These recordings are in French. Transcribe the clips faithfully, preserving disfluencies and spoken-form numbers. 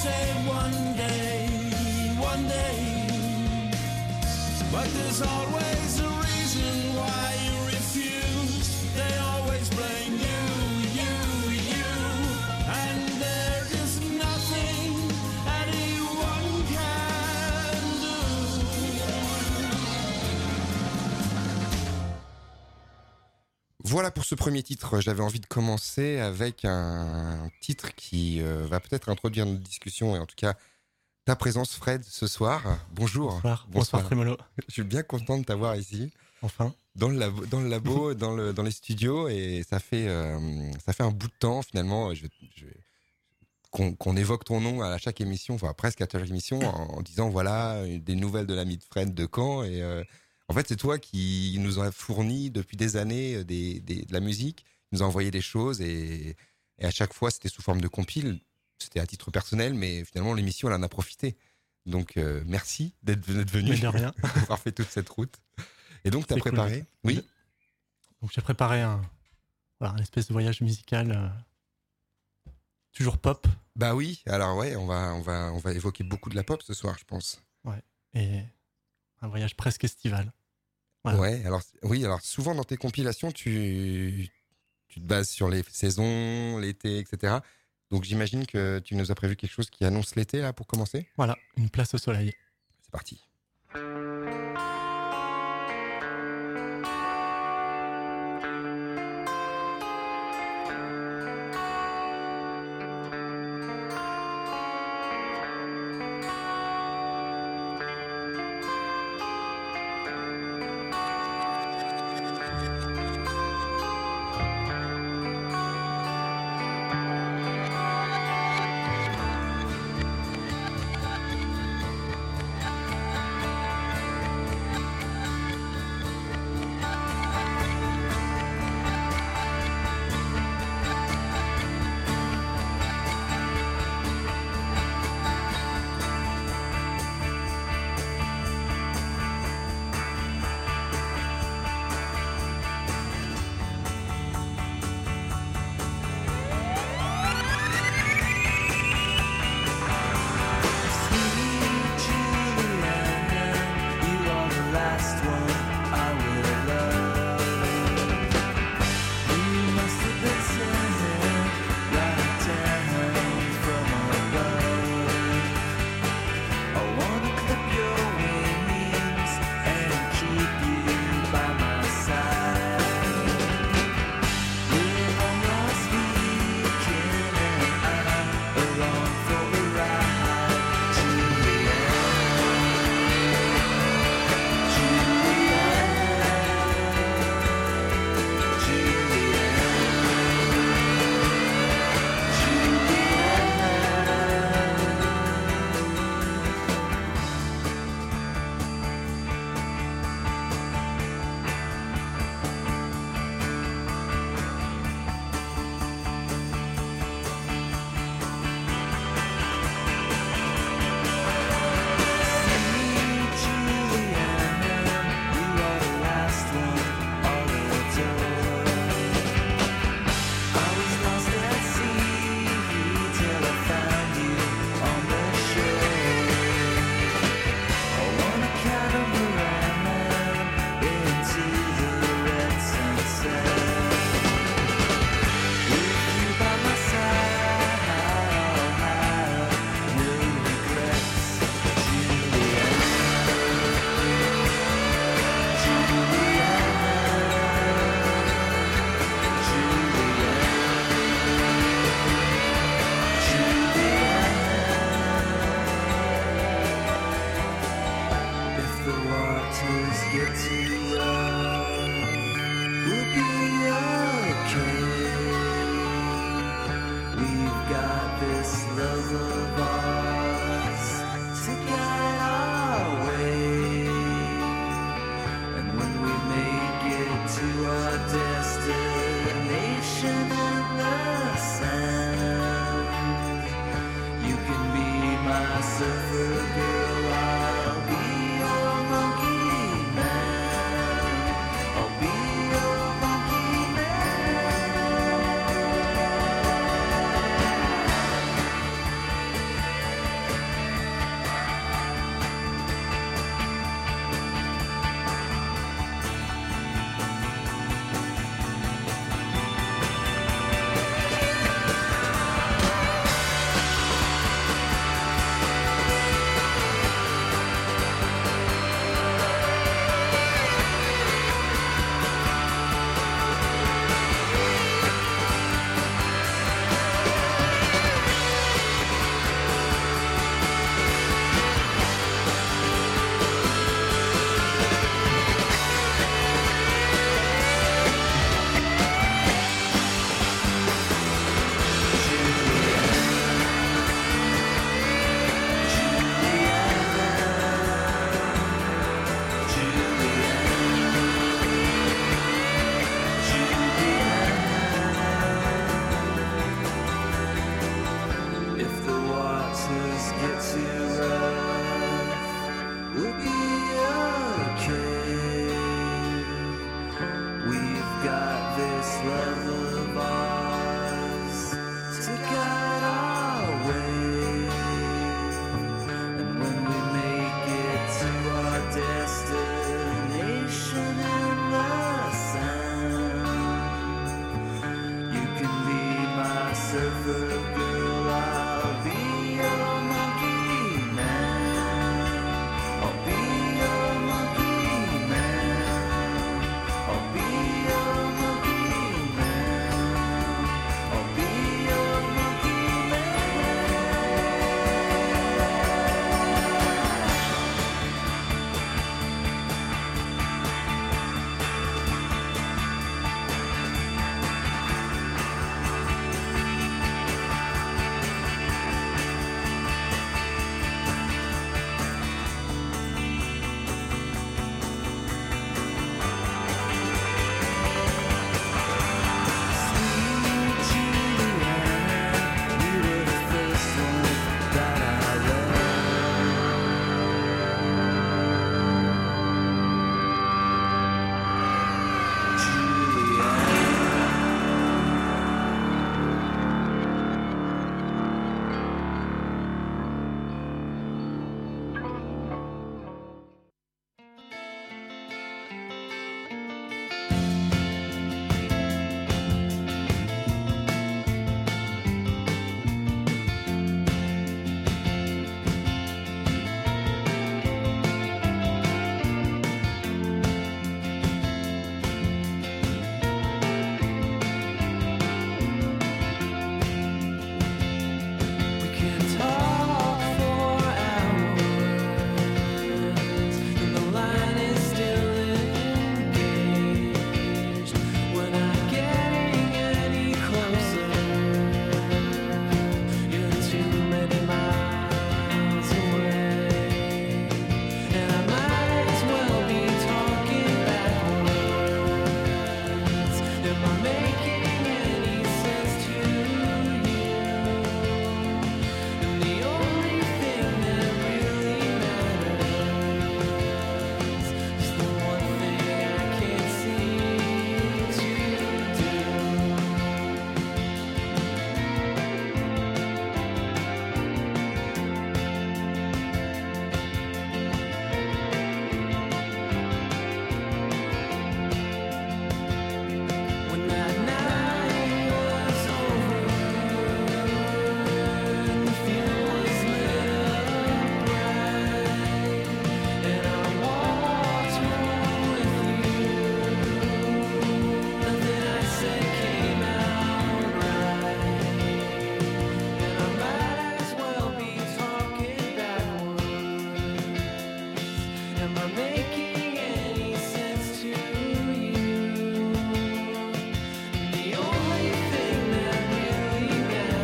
said one day, one day, but there's always a reason why you refuse. They always blame you, you, you, and there is nothing anyone can do. Voilà pour ce premier titre. J'avais envie de commencer avec un titre qui euh, va peut-être introduire notre discussion et en tout cas ta présence, Fred, ce soir. Bonjour. Bonsoir, bonsoir Trémolo. Je suis bien content de t'avoir ici. Enfin. Dans le labo, dans le labo, dans le dans les studios, et ça fait euh, ça fait un bout de temps finalement. Je, je, qu'on, qu'on évoque ton nom à chaque émission, enfin presque à chaque émission, en, en disant voilà des nouvelles de l'ami de Fred de Caen. Et euh, en fait, c'est toi qui nous a fourni depuis des années des, des de la musique, nous a envoyé des choses et, et à chaque fois c'était sous forme de compile. C'était à titre personnel, mais finalement l'émission elle en a profité. Donc euh, merci d'être, d'être venu, mais de rien, d'avoir fait toute cette route. Et donc, tu as préparé cool. Oui. Donc, j'ai préparé un, voilà, un espèce de voyage musical, euh, toujours pop. Bah oui. Alors ouais, on va, on va, on va évoquer beaucoup de la pop ce soir, je pense. Ouais. Et un voyage presque estival. Voilà. Ouais. Alors oui. Alors souvent dans tes compilations, tu, tu te bases sur les saisons, l'été, et cetera. Donc j'imagine que tu nous as prévu quelque chose qui annonce l'été là pour commencer. Voilà, une place au soleil. C'est parti. gets too rough, we'll be okay. We've got this love of ours to guide our way, and when we make it to our destination in the sound, you can be my surfer girl, I'll be your monkey man. I'll be your monkey man. I'll be your monkey man. I'll be your monkey man. We can talk for hours, and the line is still engaged. We're not getting any closer. You're too many miles away, and I might as well be talking backwards. Am I making any sense to you? And the only thing that really matters is the one thing I can't seem to do. When that night was over and the fuel was lit up bright, and I walked home with you, nothing I said came out right, and I might as well be talking backwards. Am I making any sense to you? The only thing that really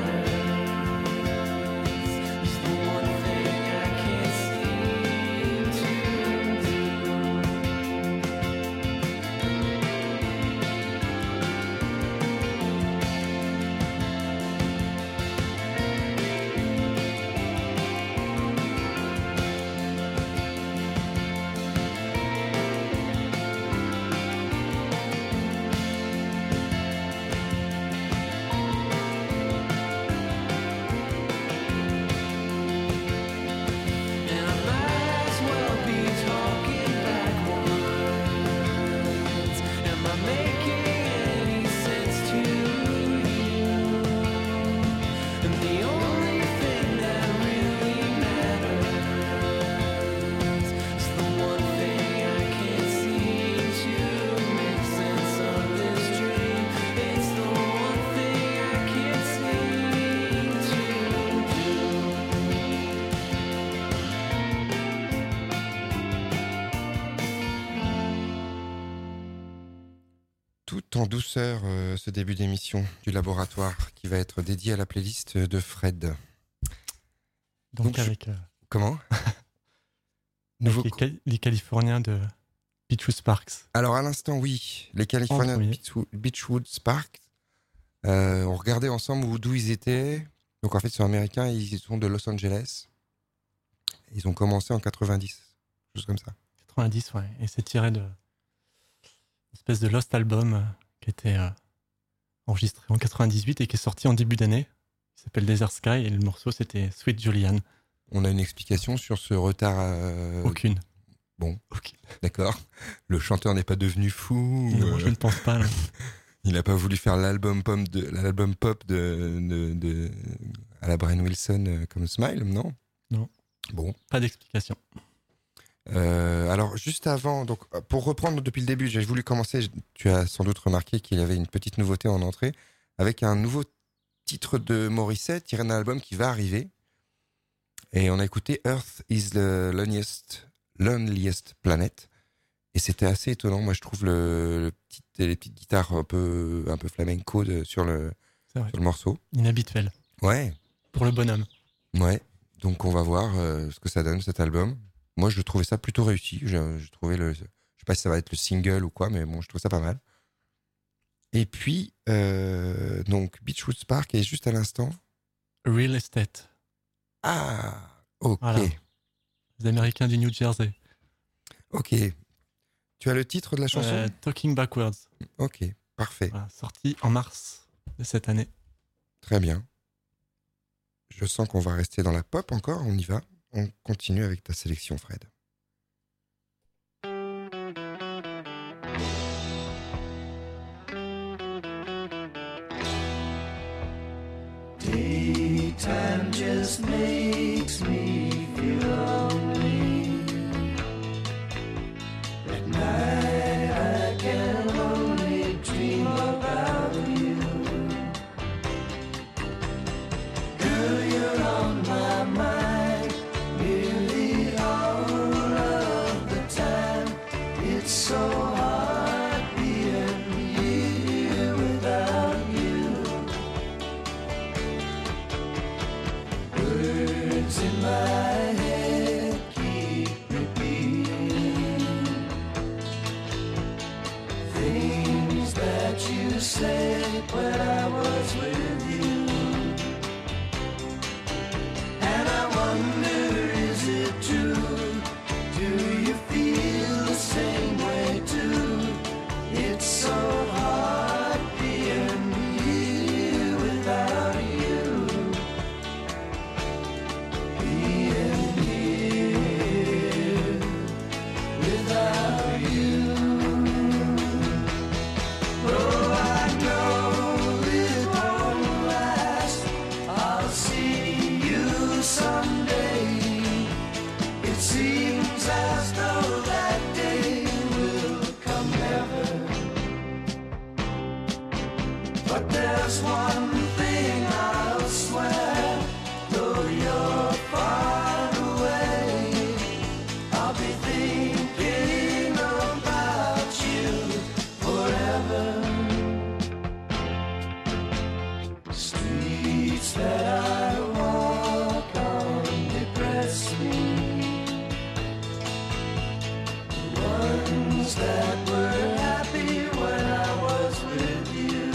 matters is the one thing I can't seem to do. And I might as well be talking backwards. Am I making any sense to you? And the only thing that really matters is the one thing I can't seem to make sense of this dream. It's the one thing I can't seem to do. Tout en douceur, euh, ce début d'émission du laboratoire qui va être dédié à la playlist de Fred. Donc, Donc, je- avec, euh, Comment avec Nouveau les, co- Cal- les Californiens de Beachwood Sparks. Alors à l'instant, oui, les Californiens En de premier. Beachwood, Beachwood Sparks. Euh, on regardait ensemble où- d'où ils étaient. Donc en fait, ils sont américains et ils sont de Los Angeles. Ils ont commencé en quatre-vingt-dix, chose comme ça. quatre-vingt-dix, ouais. Et c'est tiré de une espèce de Lost Album euh, qui était euh, enregistré en quatre-vingt-dix-huit et qui est sorti en début d'année. Il s'appelle Desert Sky et le morceau c'était Sweet Julian. On a une explication sur ce retard. euh, Aucune. Bon, Aucune. d'accord. Le chanteur n'est pas devenu fou. Non, euh, je ne pense pas. Là. Il n'a pas voulu faire l'album pop de, l'album pop de, de, de à la Brian Wilson euh, comme Smile, non? Non. Bon. Pas d'explication. Euh, alors, juste avant, donc, pour reprendre depuis le début, j'ai voulu commencer. je- Tu as sans doute remarqué qu'il y avait une petite nouveauté en entrée avec un nouveau titre de Morrissey tiré d'un album qui va arriver. Et on a écouté Earth is the loneliest, loneliest planet. Et c'était assez étonnant. Moi, je trouve le, le petit, les petites guitares un peu, un peu flamenco de, sur, le, C'est vrai. sur le morceau. Inhabituel. Ouais, Pour le bonhomme. ouais. Donc, on va voir euh, ce que ça donne, cet album. Moi, je trouvais ça plutôt réussi. Je, je trouvais le, je sais pas si ça va être le single ou quoi, mais bon, je trouve ça pas mal. Et puis, euh, donc, Beachwood Park est juste à l'instant. Real Estate. Ah, ok, Voilà. Les Américains du New Jersey. ok. Tu as le titre de la chanson? Euh, Talking Backwards. Ok, parfait, Voilà, sorti en mars de cette année. très bien. Je sens qu'on va rester dans la pop encore, on y va. On continue avec ta sélection, Fred. Daytime just makes me feel lonely. At night I can only dream about you. Girl, you're on my mind nearly all of the time. It's so hard being here without you. Words in my head keep repeating things that you said when I was with you. And I wonder, is it true? Do you feel the same way too? It's so hard being here without you. Being here without you. Oh, I know it won't last. I'll see you someday. It seems as though that day will come never. But there's one thing I'll swear, though you're far away, I'll be thinking about you forever. Streets that I walk on depress me. The ones that were happy when I was with you.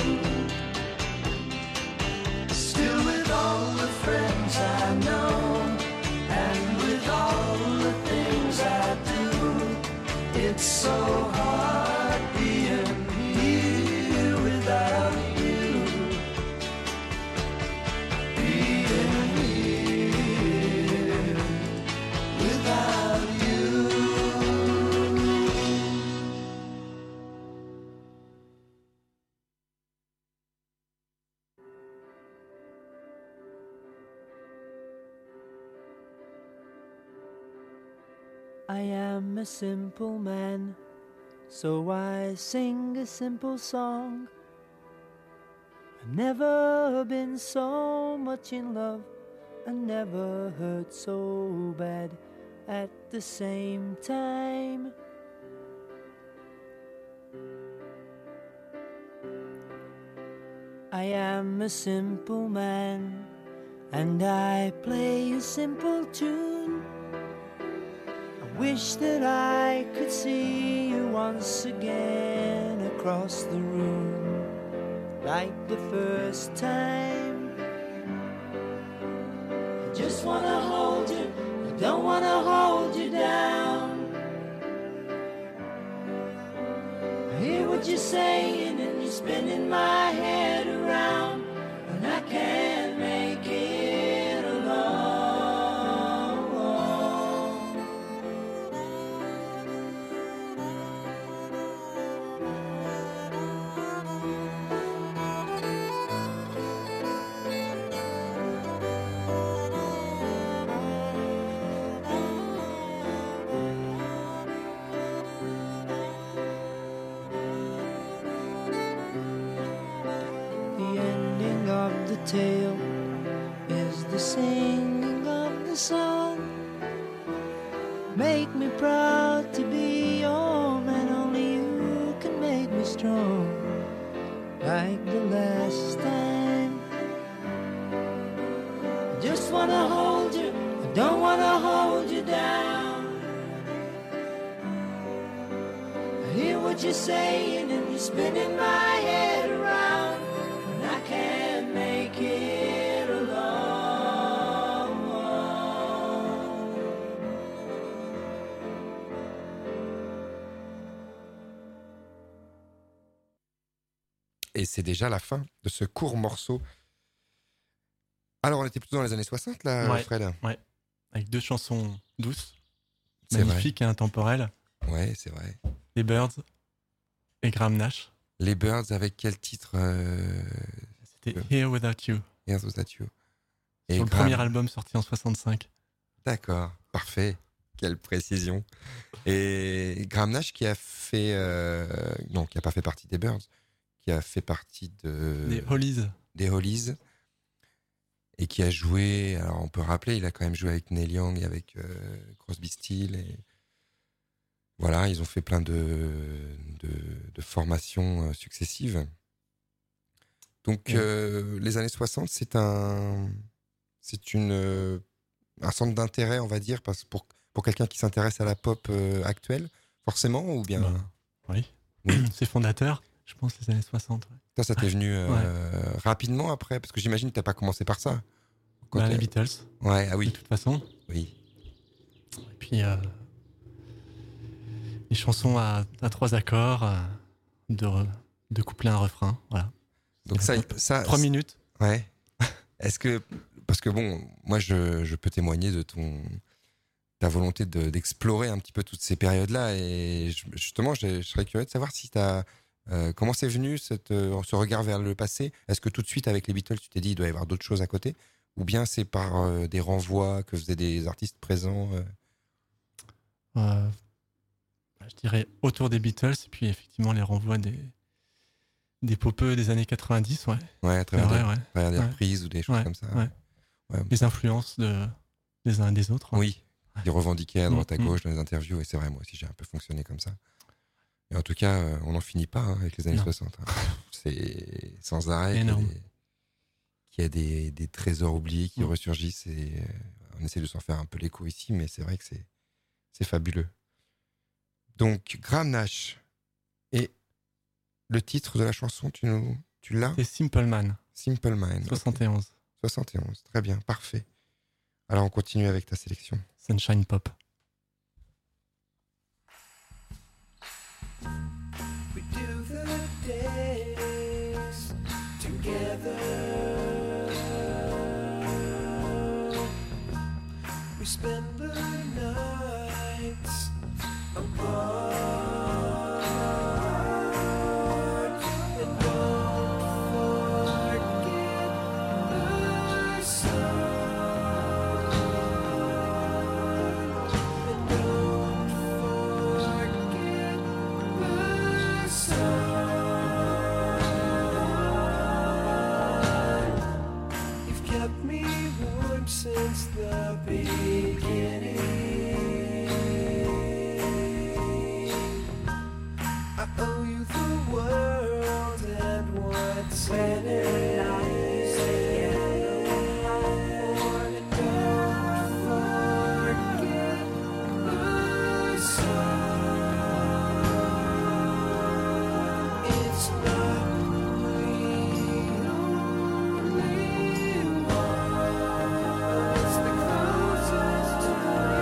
Still with all the friends I know, and with all the things I do, it's so hard being here without you. Being here without you. I am a simple man, so I sing a simple song. I've never been so much in love, I never hurt so bad at the same time. I am a simple man, and I play a simple tune. I wish that I could see you once again across the room, like the first time. I just wanna hold you, I don't wanna hold you down. I hear what you're saying and you're spinning my head around, and I can't make it alone. The ending of the tale is the singing of the song. Make me proud to be your man, only you can make me strong. Like the last time, I just wanna hold you, I don't wanna hold you down. I hear what you're saying and you're spinning my head around, and I can't make it alone. Et c'est déjà la fin de ce court morceau. Alors, on était plutôt dans les années soixante, là, Ouais. Fred. Avec deux chansons douces, C'est vrai. magnifiques et intemporelles. Ouais, c'est vrai. Les Birds et Graham Nash. Les Birds, avec quel titre euh... C'était Euh. Here Without You, Here's Without You. Et sur le Graham- premier album sorti en soixante-cinq. D'accord, parfait. Quelle précision. Et Graham Nash qui a fait... euh, Non, qui n'a pas fait partie des Birds, qui a fait partie de... Des Hollies. des Hollies et qui a joué, alors on peut rappeler, il a quand même joué avec Neil Young et avec euh, Crosby, Stills et voilà, ils ont fait plein de, de, de formations euh, successives. Donc Ouais. euh, les années soixante, c'est un c'est une euh, un centre d'intérêt, on va dire, parce pour pour quelqu'un qui s'intéresse à la pop euh, actuelle, forcément, ou bien Bah, oui. Oui. C'est fondateur, je pense, les années soixante. ouais. toi, ça t'est venu euh, rapidement après, parce que j'imagine que t'as pas commencé par ça. Quand Bah, t'es- les Beatles, Ouais, ah de oui, toute façon. oui. Et puis, euh, les chansons à, à trois accords, euh, de, re- de coupler un refrain. Voilà. Donc C'est ça, la pop. ça, Trois minutes. ouais. Est-ce que, parce que bon, moi je, je peux témoigner de ton, ta volonté de- d'explorer un petit peu toutes ces périodes-là, et je- justement, je, je serais curieux de savoir si t'as, euh, comment c'est venu cette, euh, ce regard vers le passé. Est-ce que tout de suite avec les Beatles, tu t'es dit il doit y avoir d'autres choses à côté, ou bien c'est par euh, des renvois que faisaient des artistes présents euh, Euh, bah, je dirais autour des Beatles, et puis effectivement les renvois des, des popeux des années quatre-vingt-dix, ouais. ouais, à C'est travers, vrai, des, ouais. à travers des Ouais. reprises ou des choses Ouais, comme ça. ouais. Ouais. Les influences de, des uns et des autres. hein. Oui, ils revendiquaient à droite à Mm, mm. gauche dans les interviews, et c'est vrai, moi aussi j'ai un peu fonctionné comme ça. Et en tout cas, euh, on n'en finit pas hein, avec les années Non. soixante. hein. C'est sans arrêt qu'il y a Énorme. des, qu'il y a des, des trésors oubliés qui Mm. ressurgissent, et euh, on essaie de s'en faire un peu l'écho ici, mais c'est vrai que c'est, c'est fabuleux. Donc, Graham Nash, et le titre de la chanson, tu, nous, tu l'as C'est Simple Man, Simple Mind. soixante et onze. Ok. soixante et onze, très bien, parfait. Alors on continue avec ta sélection. Sunshine Pop. We do the days together. We spend the nights apart. And don't forget the sun. And don't forget the sun. You've kept me warm since the beginning. I owe you the world and what's in it. And don't forget the sun. It's not the only one. It's the closest to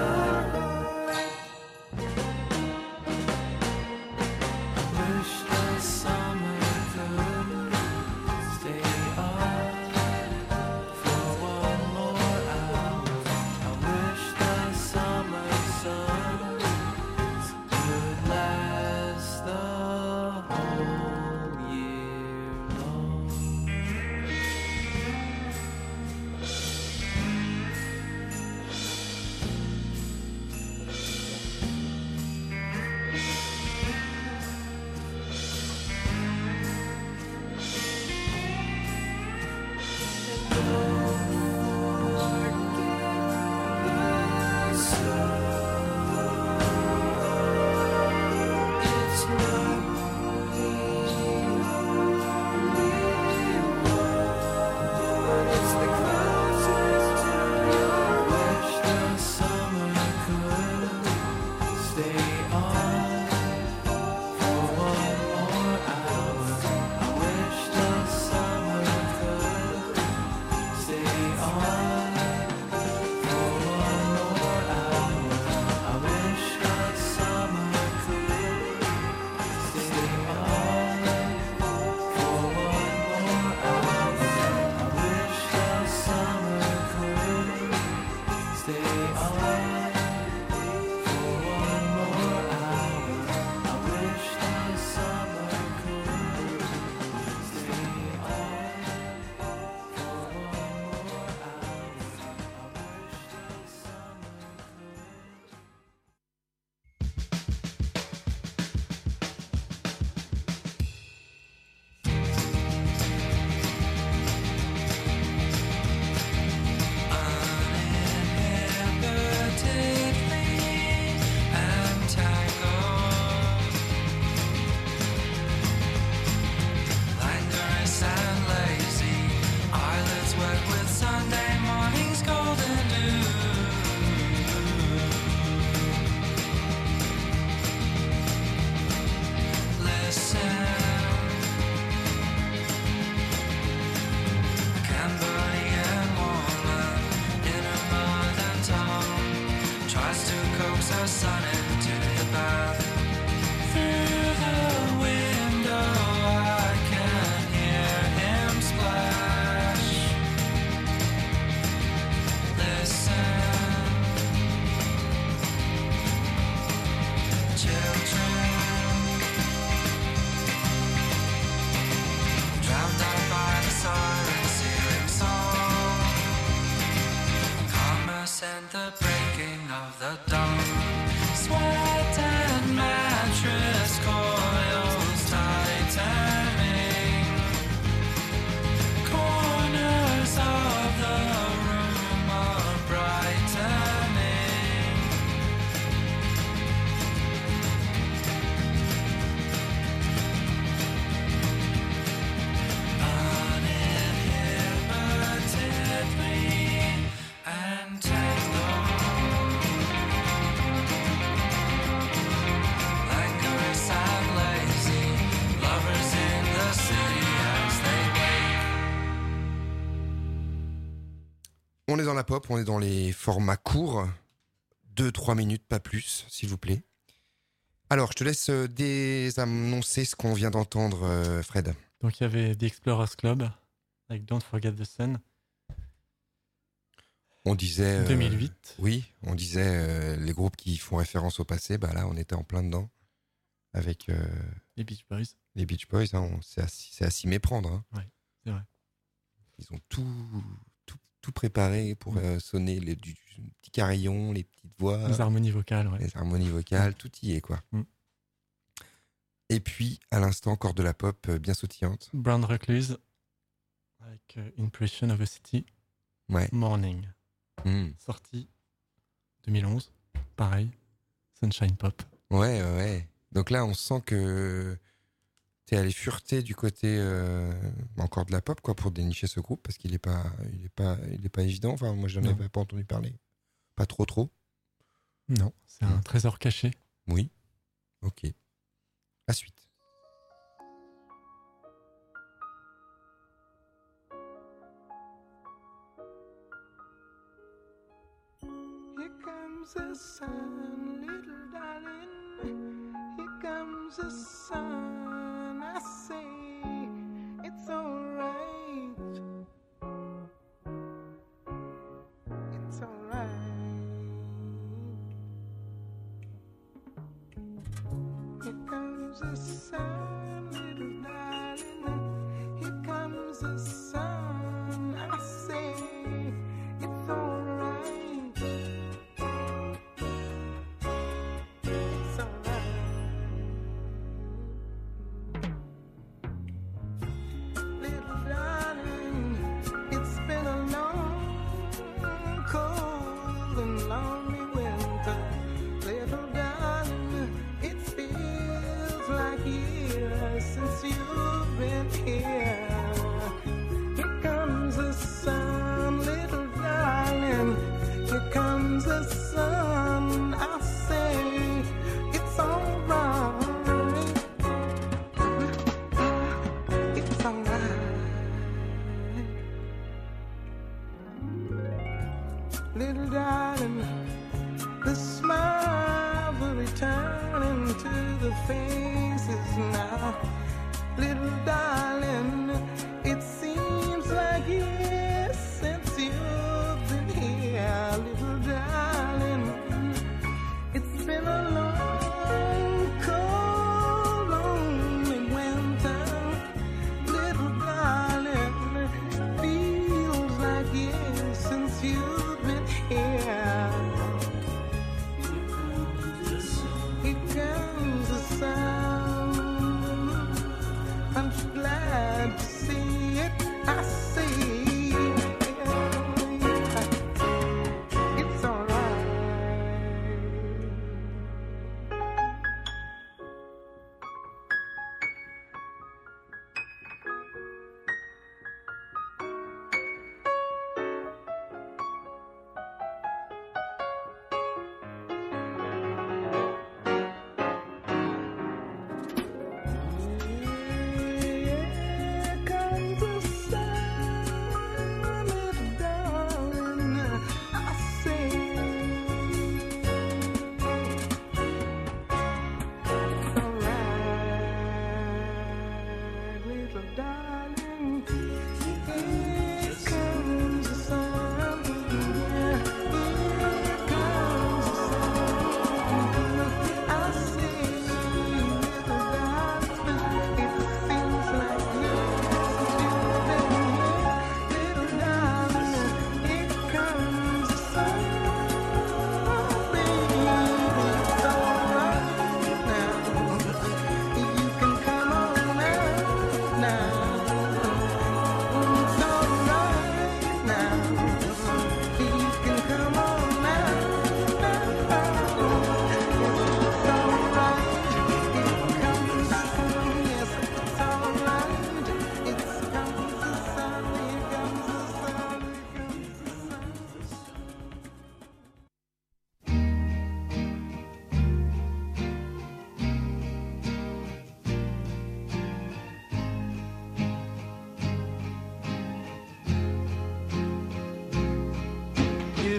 pokes her son into the bath. Through the window I can hear him splash. Listen, children, drowned out by the siren's searing song, commerce and the breaking of the dawn. Sweat and mattress coils tightening, corners of the room are brightening. Uninhibitedly and tangled, languorous and lazy, lovers in the city as they wait. On est dans la pop, on est dans les formats courts, deux trois minutes, pas plus, s'il vous plaît. Alors, je te laisse euh, désannoncer ce qu'on vient d'entendre, euh, Fred. Donc il y avait The Explorers Club avec Don't Forget the Sun, On disait... euh, deux mille huit. Oui, on disait euh, les groupes qui font référence au passé, bah là, on était en plein dedans avec euh, Les Beach Boys. les Beach Boys. Hein, on- c'est, à, s'y- c'est à s'y méprendre. Hein. Ouais, c'est vrai. Ils ont tout, tout, tout préparé pour euh, sonner les du, du petit carillon, les petites voix, Les harmonies vocales, ouais. les harmonies vocales, tout y est, quoi. Mm. Et puis, à l'instant, encore de la pop euh, bien sautillante. Brown Recluse avec euh, Impression of a City, Ouais. Morning, Mm. sorti deux mille onze, pareil, Sunshine Pop. Ouais, ouais, ouais. Donc là, on sent que t'es allé fureter du côté euh, encore de la pop, quoi, pour dénicher ce groupe, parce qu'il est pas, il est pas, il est pas évident. Enfin, moi, j'en Non. avais pas entendu parler. Pas trop, trop. Non, c'est un trésor caché. Oui. Ok. La suite. Here comes the sun, little darling. Here comes the sun. I say it's alright. It's alright. Here comes the sun, little darling. Here comes the sun. I say it's alright. It's alright. Little darling, it's been a long, cold and lonely winter. Little darling, it feels like years since you've been here. Here comes the sun, little darling. Here comes the sun. I say it's alright. It's alright. Little darling, the smiles are returning to the faces now. Little darling, it seems like years since you've been here. Little darling, it's been a long, cold, lonely winter. Little darling, feels like years since you've been here. Here comes the sun. I'm glad to see it. I see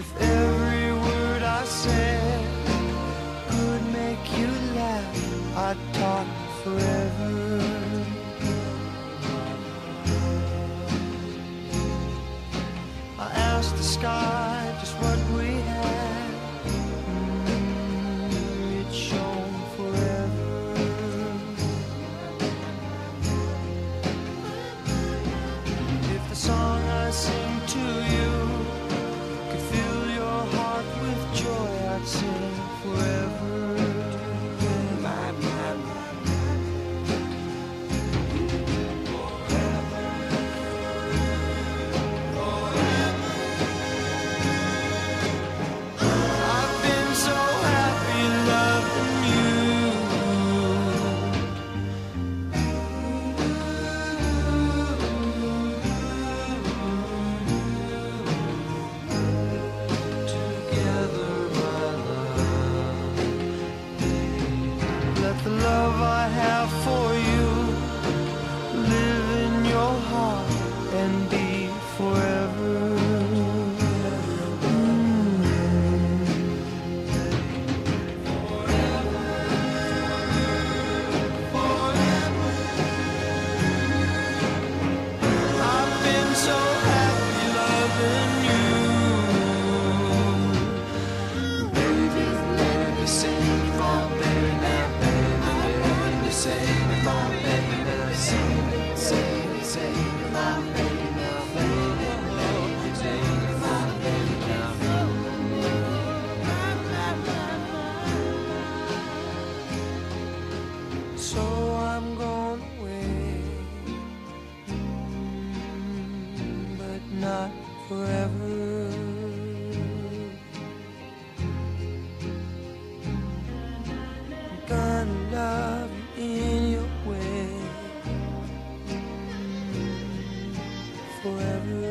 If every word I said could make you laugh, I'd talk forever. I asked the sky just what we had. Mm, it shone forever. If the song I sing to you could fill your heart with joy, I'd sing forever. My, my, my. I've been so happy loving you. Together, my love. Let the love I have for you live in your heart and be forever. I've been so happy loving you. Baby, let me sing for baby now, baby, let me sing for baby now, sing, sing, sing for baby now, baby, let me sing for baby now. So I'm going away, mm, but not forever. I'm gonna love you in your way, mm, forever.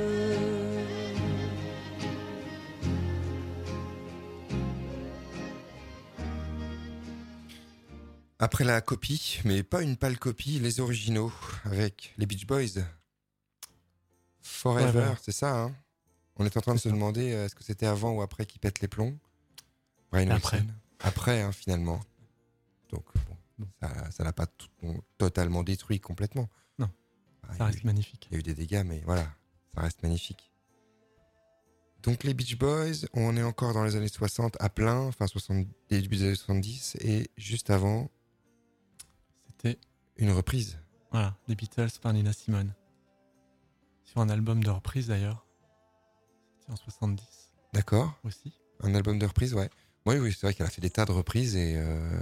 Après la copie, mais pas une pâle copie, les originaux avec les Beach Boys. Forever, Forever. c'est ça, hein. On est en train de C'est se ça. demander euh, est-ce que c'était avant ou après qu'ils pètent les plombs. Brian Après. Wilson. Après, hein, finalement. Donc, bon, Bon. ça ça l'a pas tout- totalement détruit complètement. Non, Ah, il y Ça a reste eu- magnifique. Il y a eu des dégâts, mais voilà, ça reste magnifique. Donc les Beach Boys, on est encore dans les années soixante à plein, enfin soixante, début des années soixante-dix, et juste avant, C'était une reprise. voilà, les Beatles par Nina Simone. Sur un album de reprise d'ailleurs. C'était en soixante-dix D'accord. aussi. Un album de reprise, ouais. Oui, oui, c'est vrai qu'elle a fait des tas de reprises et euh,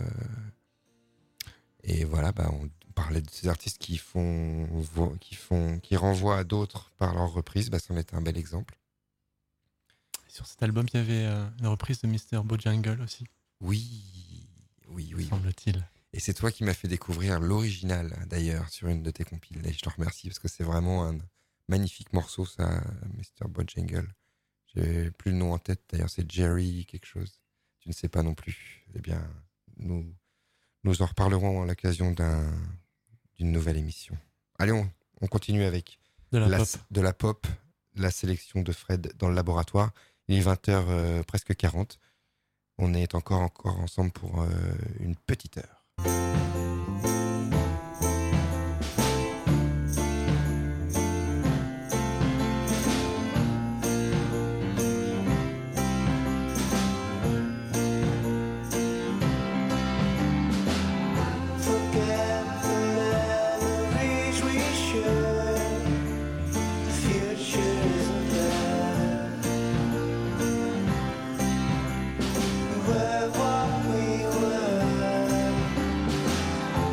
et voilà, bah, on parlait de ces artistes qui font, vo- qui font, qui renvoient à d'autres par leurs reprises. Bah, c'en est un bel exemple. Et sur cet album, il y avait euh, une reprise de mister Bojangles aussi, Oui, oui, oui. semble-t-il. Et c'est toi qui m'as fait découvrir l'original, d'ailleurs, sur une de tes compiles. Et je te remercie parce que c'est vraiment un magnifique morceau, ça, mister Bojangles. J'ai plus le nom en tête, d'ailleurs, c'est Jerry quelque chose. Tu ne sais pas non plus. Eh bien, nous, nous en reparlerons à l'occasion d'un, d'une nouvelle émission. Allez, on, on continue avec De la la- pop. de la pop, la sélection de Fred dans le laboratoire. Il est vingt heures presque quarante. On est encore, encore ensemble pour euh, une petite heure. Forget the memories we shared. The future isn't there. We're what we were.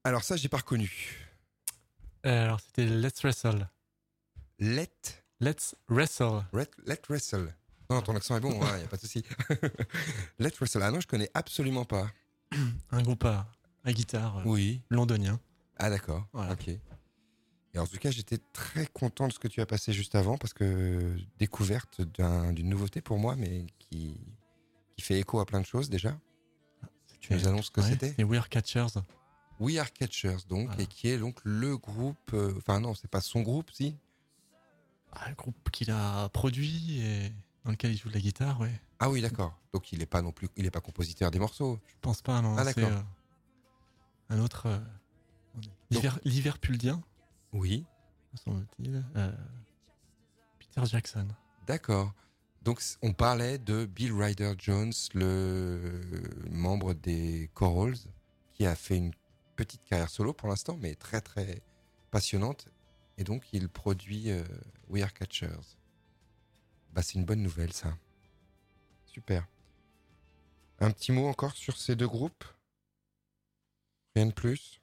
Alors ça, j'ai pas reconnu. Euh, alors, c'était Let's Wrestle. Let, Let's Wrestle. let, let wrestle. Non, ton accent est bon, il n'y a pas de souci. Let wrestle. Ah non, je connais absolument pas. Un groupe à, à guitare euh, Oui. londonien. Ah d'accord. Voilà. Ok. Et en tout cas, j'étais très content de ce que tu as passé juste avant parce que découverte d'un, d'une nouveauté pour moi, mais qui, qui fait écho à plein de choses déjà. Tu nous annonces ce que Ouais, c'était C'est We Are Catchers. We Are Catchers, donc, Voilà. et qui est donc le groupe. euh, Enfin non, c'est pas son groupe, si. Un groupe qu'il a produit et dans lequel il joue de la guitare, ouais. Ah oui, d'accord. Donc il est pas non plus, il est pas compositeur des morceaux. Je pense pas, non. Ah, c'est d'accord. euh, un autre. euh, Liver- Liverpuldien, Oui, me semble-t-il. Euh, Peter Jackson. d'accord. Donc c- on parlait de Bill Ryder Jones, le membre des Corals, qui a fait une petite carrière solo pour l'instant, mais très très passionnante. Et donc il produit euh, We Are Catchers. Bah c'est une bonne nouvelle ça. Super. Un petit mot encore sur ces deux groupes? Rien de plus?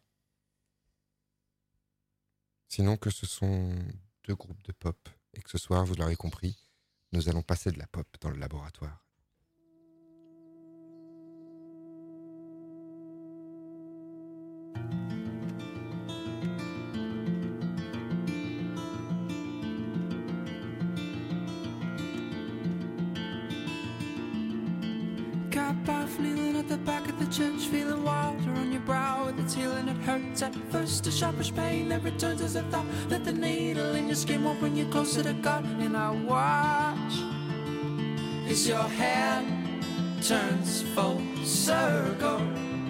Sinon que ce sont deux groupes de pop et que ce soir, vous l'aurez compris, nous allons passer de la pop dans le laboratoire. Got by kneeling at the back of the church, feeling water on your brow with its healing. It hurts at first, a sharpish pain that returns as a thought that the needle in your skin won't bring you closer to God. And I watch as your hand turns full circle.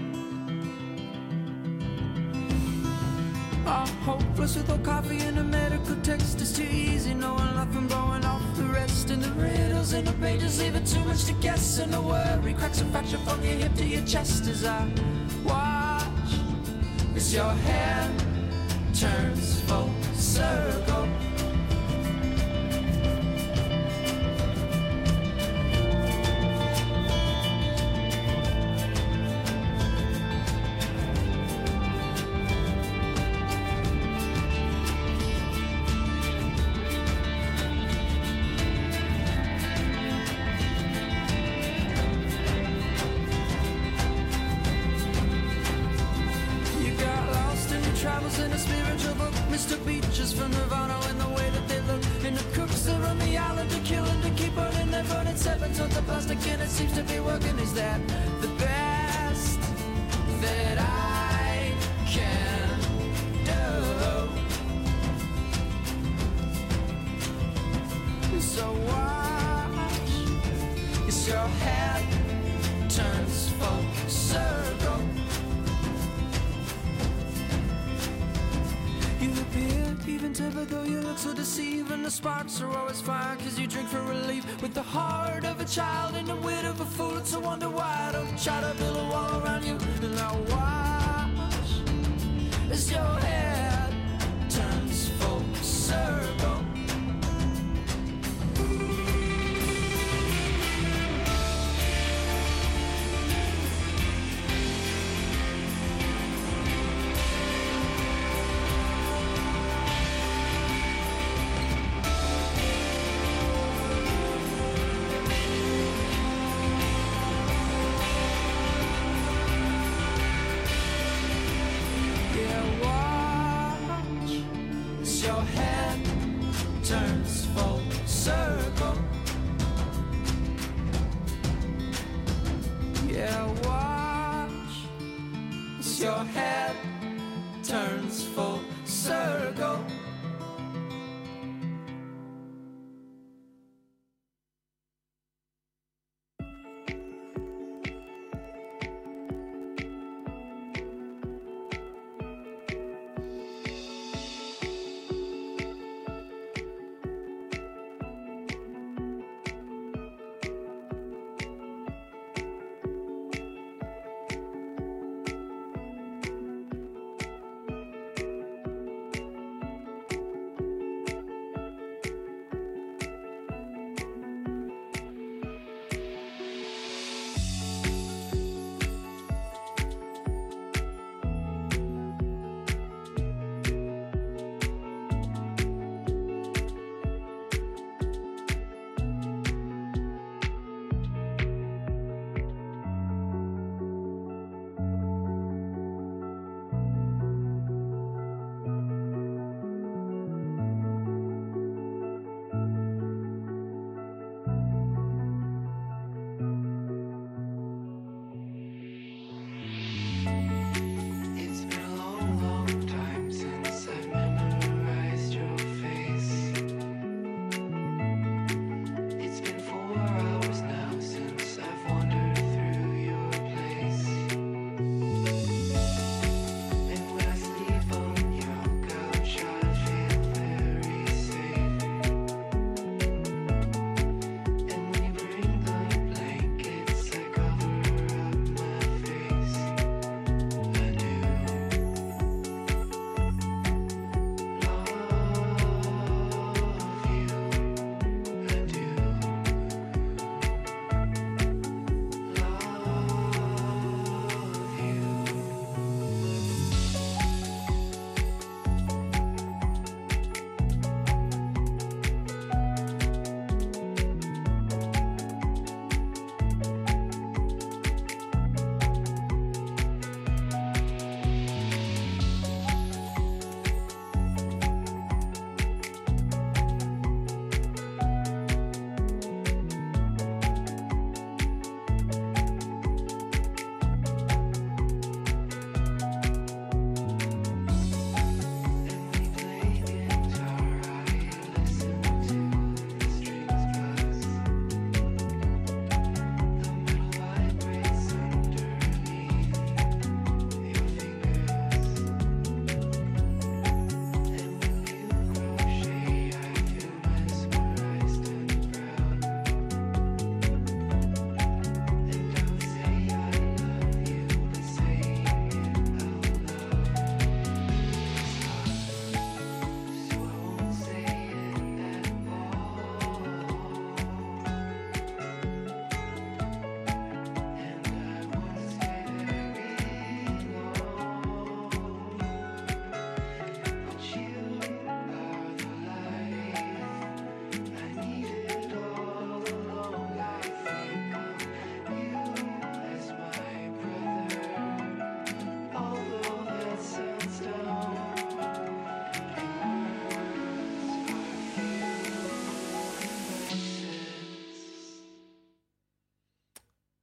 I'm hopeless without coffee and a medical text. It's too easy knowing nothing, blowing off the rest. And the riddles in the pages leaving too much to guess. And the worry cracks a fracture from your hip to your chest as I watch as your hand turns full circle. You got lost in your travels in a spiritual book. Mistook beaches for Nirvana in the way that they look. And the crooks that run the island to kill and to keep burning. They're burning seven tons of plastic and it seems to be working. Is that the best that I can do? So watch as your head turns full circle. You appear even tempered though you look so deceiving. The sparks are always fire cause you drink for relief. With the heart of a child and the wit of a fool. It's a wonder why I don't try to build a wall around you. And I watch as your head turns full circle. Yeah, watch as your head turns full circle. Yeah, watch as your head turns full circle.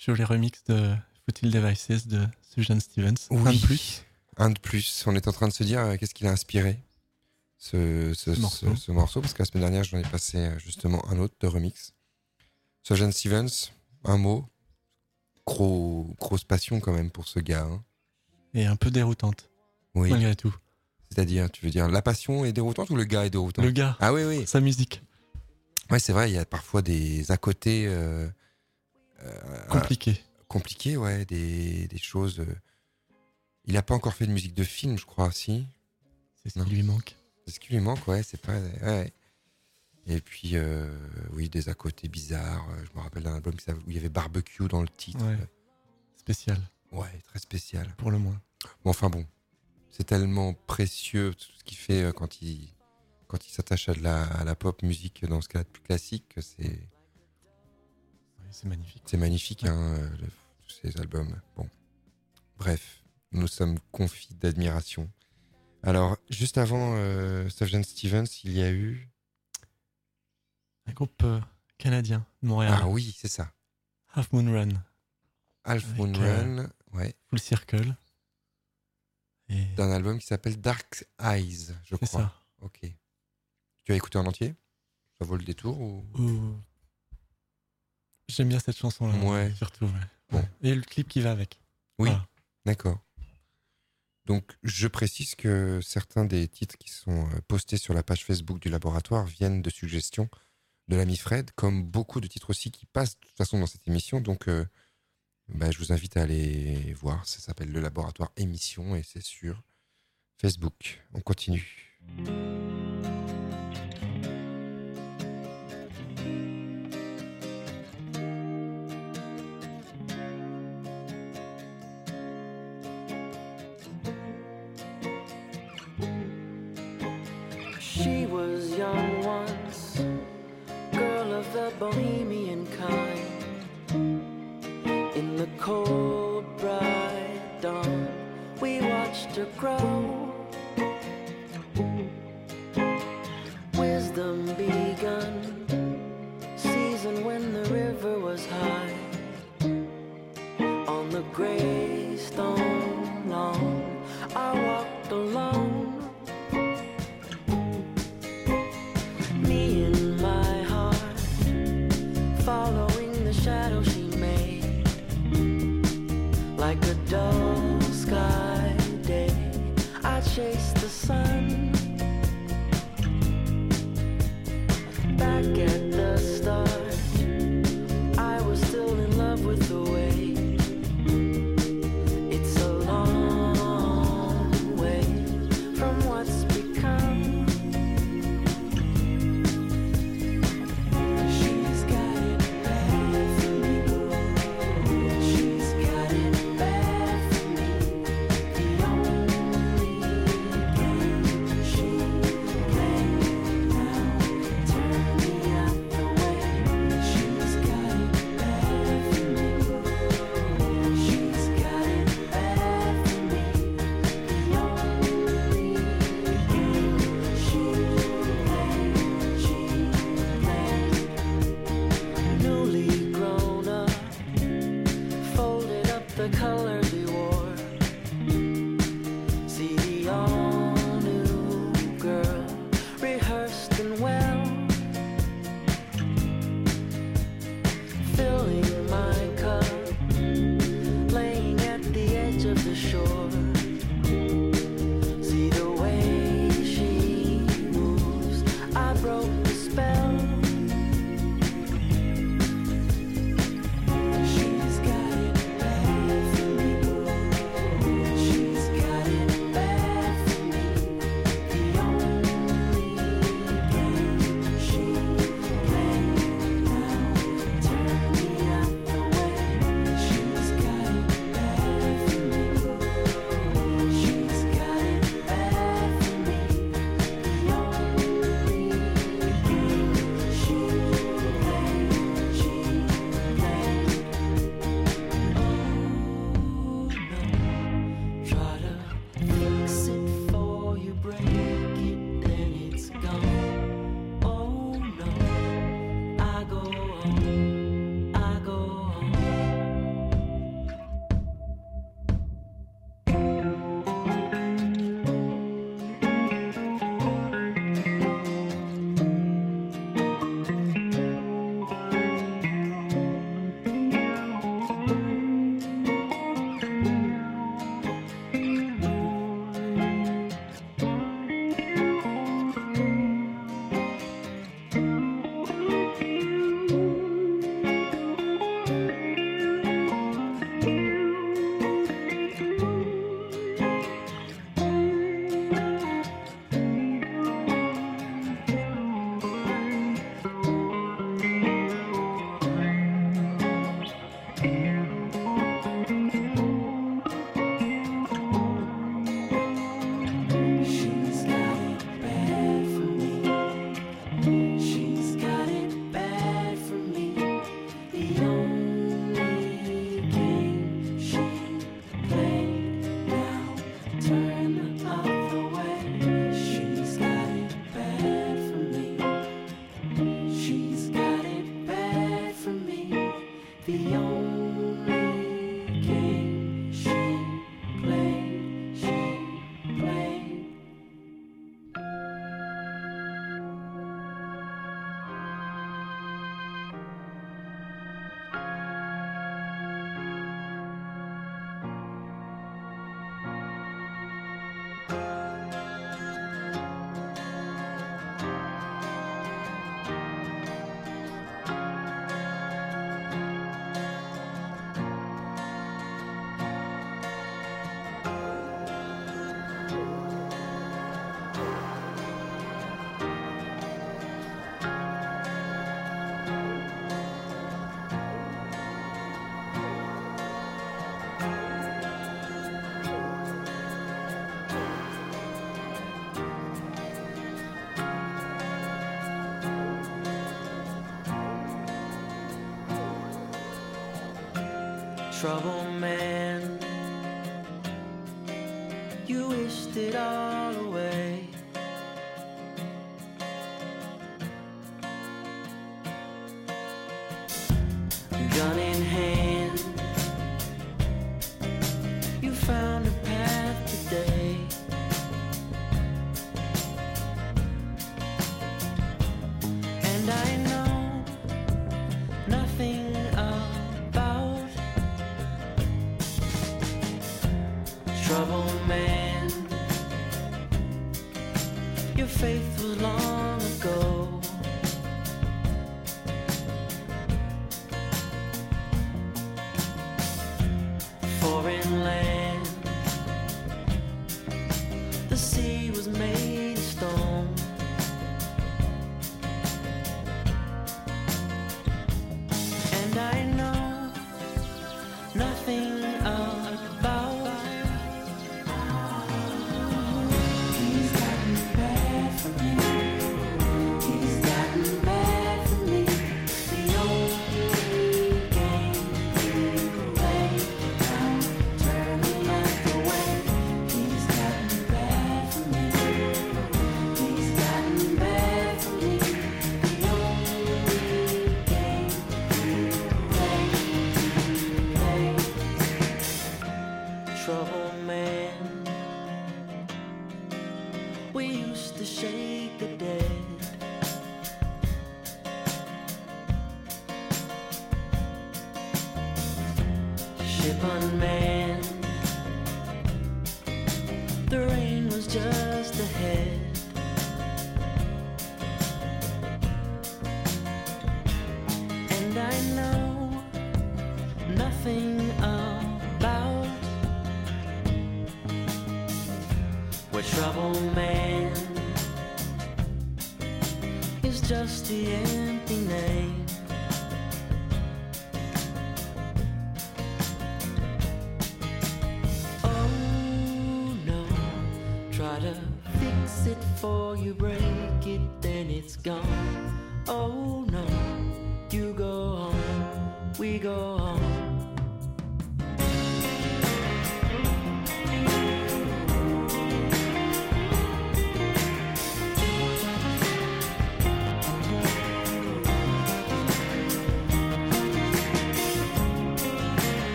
joli remix de Futile Devices de Sufjan Stevens. Oui. Un de plus. Un de plus. On est en train de se dire euh, qu'est-ce qu'il a inspiré ce, ce, Ce morceau. ce- ce morceau, parce que la semaine dernière, j'en ai passé euh, justement un autre de remix. Sufjan Stevens, un mot. Gros, grosse passion quand même pour ce gars. Hein. Et un peu déroutante, Oui. malgré tout. C'est-à-dire, tu veux dire, la passion est déroutante ou le gars est déroutant? Le gars, Ah oui, oui. sa musique, Ouais, c'est vrai, il y a parfois des à côté euh, euh, compliqué. compliqués, ouais, des, des choses. euh. Il n'a pas encore fait de musique de film, je crois, si. C'est ce Non. qui lui manque. C'est ce qui lui manque, ouais, c'est pas. Ouais. Et puis, euh, oui, des à côté bizarres. Euh, Je me rappelle d'un album qui s'appelait- où il y avait barbecue dans le titre. Ouais. Spécial, Ouais, très spécial. pour le moins. Bon, enfin bon, c'est tellement précieux tout ce qu'il fait euh, quand il quand il s'attache à de la à la pop musique dans ce cas-là de plus classique, que c'est Oui, c'est magnifique. c'est magnifique, hein, euh, le- tous ces albums. Bon, bref, nous sommes confis d'admiration. Alors, juste avant euh, Sufjan Stevens, il y a eu Un groupe euh, canadien de Montréal, ah oui, c'est ça, Half Moon Run, Half Avec, Moon euh, Run, ouais, Full Circle. Et d'un album qui s'appelle Dark Eyes, je c'est crois. ça. Ok. Tu as écouté en entier? Ça vaut le détour ou Ouh. J'aime bien cette chanson-là. Ouais. Surtout, ouais. Bon. Ouais. Et le clip qui va avec. Oui. Voilà. D'accord. Donc, je précise que certains des titres qui sont euh, postés sur la page Facebook du laboratoire viennent de suggestions de l'ami Fred, comme beaucoup de titres aussi qui passent de toute façon dans cette émission. Donc, euh, bah, je vous invite à aller voir. Ça s'appelle le laboratoire émission et c'est sur Facebook. On continue. She was young once, girl of the bohemian kind. In the cold, bright dawn, we watched her grow. Wisdom begun, season when the river was high. On the gray stone lawn, I walked alone. Me in my heart, following the shadow she made, like a dull sky day. I chased the sun, back at the start. I was still in love with the way. It's a long way from what's become. She's got it bad for me. She's got it bad for me. The only game she played now. Turn me trouble man, you wished it all away. Gun in hand, you found a path today. And I know nothing about trouble man, your faith was long ago. Foreign land, the sea was made of stone. And I know nothing about. He's gotten bad for me. He's gotten bad for me. The only game we play now, turn the light away. He's gotten bad for me. He's gotten bad for me. The only game we play, play. Trouble man, we used to shake the dead. Ship unmanned, the rain was just ahead. And I know nothing about where trouble man is just the empty name. Oh no, try to fix it before you break it, then it's gone. Oh no, you go home, we go home.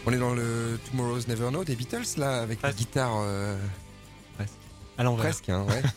On est dans le Tomorrow's Never Know des Beatles, là, avec la Presque. guitare euh, À l'envers. presque, hein, ouais.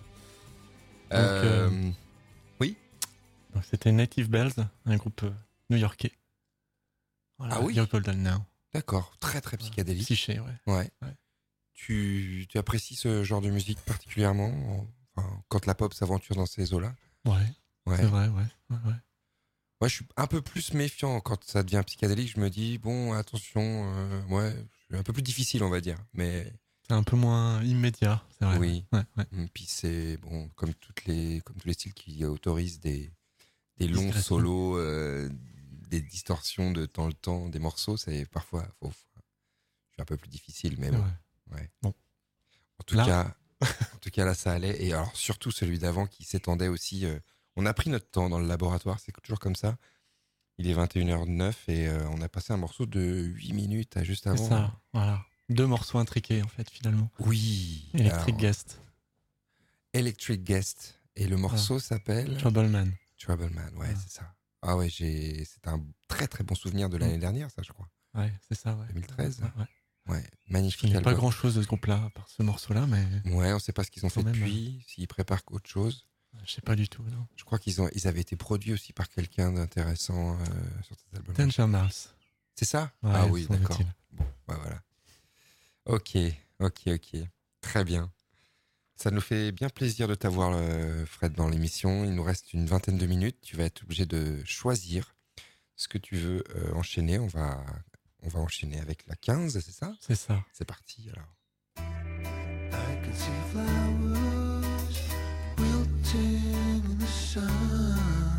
Euh, Donc, c'était Native Bells, un groupe euh, new-yorkais. Voilà, Ah oui. Leopold Now. D'accord, très très psychédélique. Psyché, ouais. Ouais. Ouais. Tu, tu apprécies ce genre de musique particulièrement, enfin, quand la pop s'aventure dans ces eaux-là? Ouais, Ouais. c'est vrai, ouais. ouais, ouais. Moi, je suis un peu plus méfiant quand ça devient psychédélique. Je me dis, bon, attention, euh, ouais, je suis un peu plus difficile, on va dire. Mais C'est un peu moins immédiat, c'est vrai. oui. Ouais, ouais. Mm, Puis c'est bon, comme toutes les, comme tous les styles qui autorisent des, des longs Discrètement. solos, euh, des distorsions de temps le temps, des morceaux, c'est parfois, faut, faut- je suis un peu plus difficile, mais C'est bon. vrai. Ouais. Bon. En tout Là- cas, en tout cas là, ça allait. Et alors surtout celui d'avant qui s'étendait aussi. euh, on a pris notre temps dans le laboratoire, c'est toujours comme ça. Il est vingt et une heures neuf et euh, on a passé un morceau de huit minutes à juste C'est avant. ça, voilà. Deux morceaux intriqués, en fait, finalement. Oui. Electric alors, Guest, Electric Guest. Et le morceau s'appelle Trouble Man. Trouble Man. Ouais, Ah. c'est ça. Ah ouais, j'ai. C'est un très très bon souvenir de l'année Mm. dernière, ça, je crois. Ouais, c'est ça, ouais. deux mille treize. Ouais, ouais. Ouais, Je magnifique connais pas album. grand chose de ce groupe-là, à part ce morceau-là, mais Ouais, on sait pas ce qu'ils ont fait Quand même, depuis, s'ils préparent autre chose. je sais pas du tout, non. Je crois qu'ils ont, ils avaient été produits aussi par quelqu'un d'intéressant euh, sur cet album. Danger Mouse. C'est ça? Ouais, Ah oui, d'accord. semble-t-il. Bon, bah voilà. Ok, ok, ok. Très bien. Ça nous fait bien plaisir de t'avoir, euh, Fred, dans l'émission. Il nous reste une vingtaine de minutes. Tu vas être obligé de choisir ce que tu veux euh, enchaîner. On va, on va enchaîner avec la quinze, c'est ça? C'est ça. C'est parti, alors. I can see flowers wilting in the sun.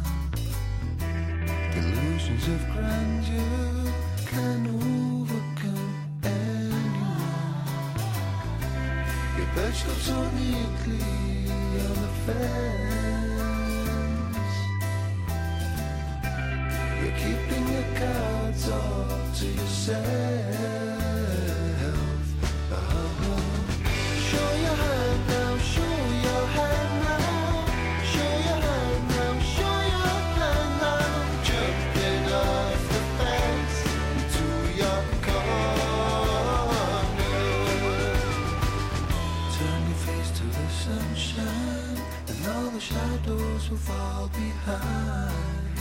Delusions of grandeur can overcome anyone. You're perched up so neatly on the fence. You're keeping your cards all to yourself. Uh-huh. Show your hand now, show your hand now. Show your hand now, show your hand now. Jumping off the fence into your corner. Turn your face to the sunshine, and all the shadows will fall behind.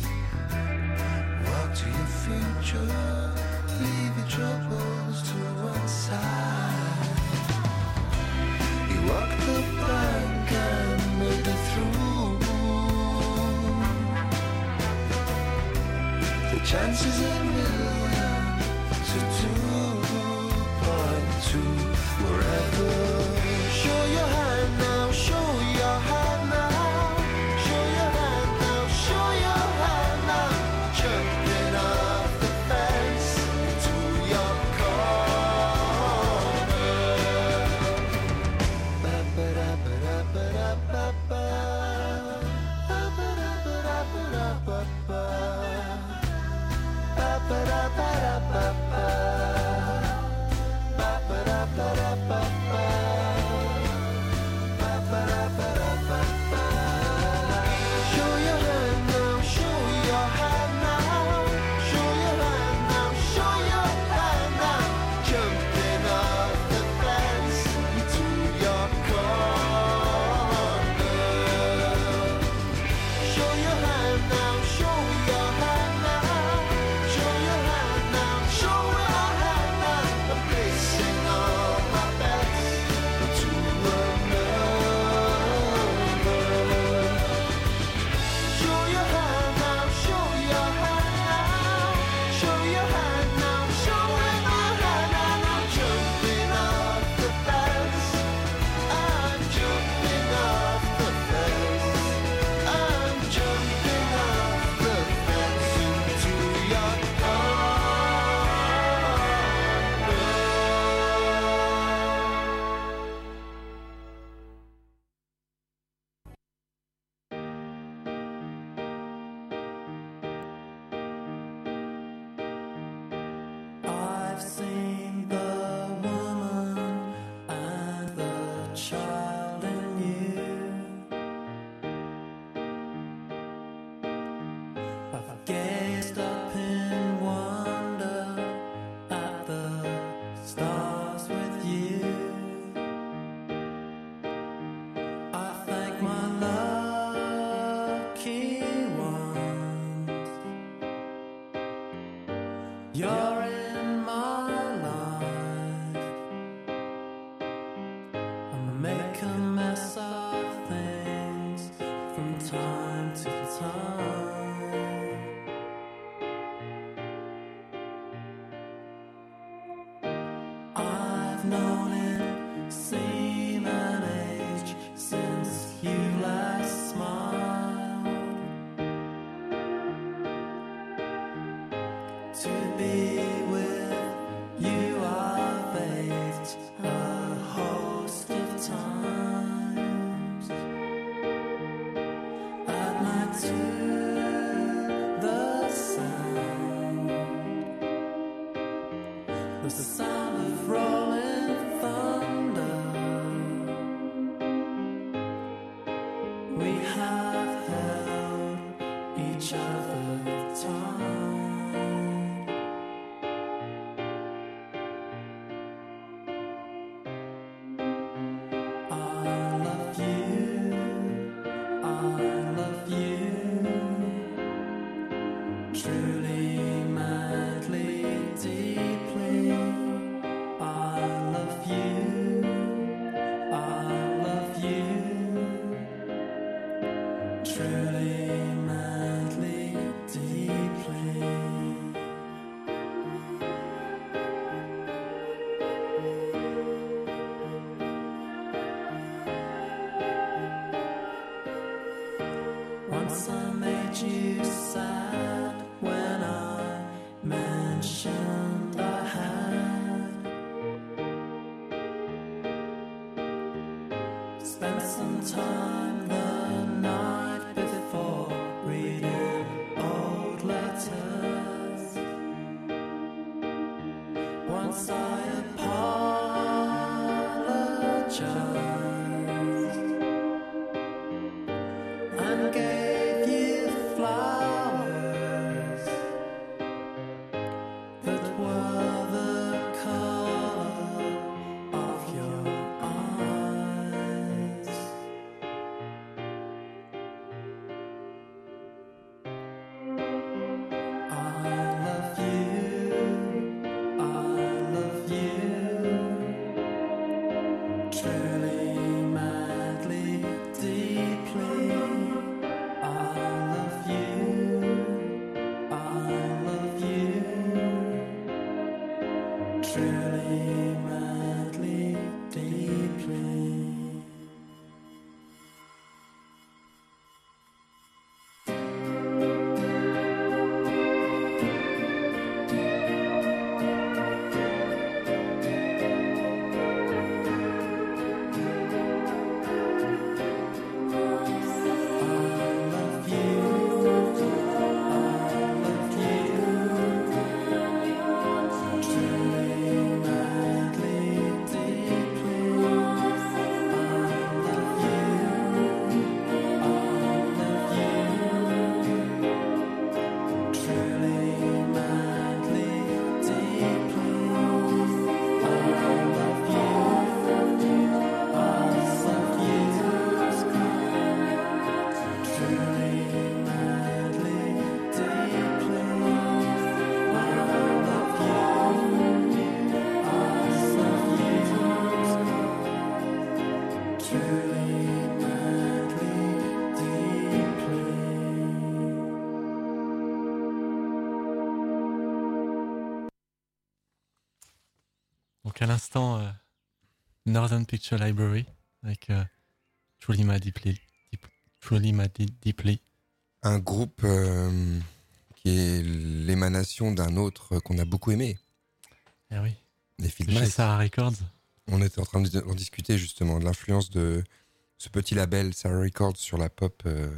Walk to your future, leave your troubles to one side. You walk the plank and made it through. The chances a million to two point two forever. Show your hand now, show your hand now. Show your hand now, show your hand now. Jumping off the fence to your corner. Ba-ba-da-ba-da-ba-da-ba-ba. Ba-ba-da-ba-da-ba-da-ba-ba. Ba-ba-da-ba-da-ba-ba. Ba-ba-da-ba-da-ba-ba. Ba-ba-da-ba-da-ba-ba. Show your hand now, show your hand now. Show your hand now, show your hand now. Jumping off the fence into your corner. Show your hand now, show your hand now. Show your hand now, show You're in my life. I'ma make a mess of things from time to time. I've known it seem an age since you last smiled. To be with you I've ached a host of times. At night to the sound, the sound of rolling thunder. We have held each other tight. I love you, I love you, truly, madly, deeply. I love you, I love you, truly, madly, deeply. Once I made you sad when I mentioned I had spent some time the night before reading old letters. Once I apologized and gave you flowers that were the color of your eyes. I love you, I love you, truly, madly, deeply. I love you, I love you, truly, madly, deeply. Donc à l'instant, euh, Northern Picture Library avec euh, Truly Mad Deeply, Deep, Truly Mad Deeply. Un groupe euh, qui est l'émanation d'un autre qu'on a beaucoup aimé, Eh oui, les Field chez Mice. Sarah Records. On était en train d'en discuter justement de l'influence de ce petit label Sarah Records sur la pop. Euh,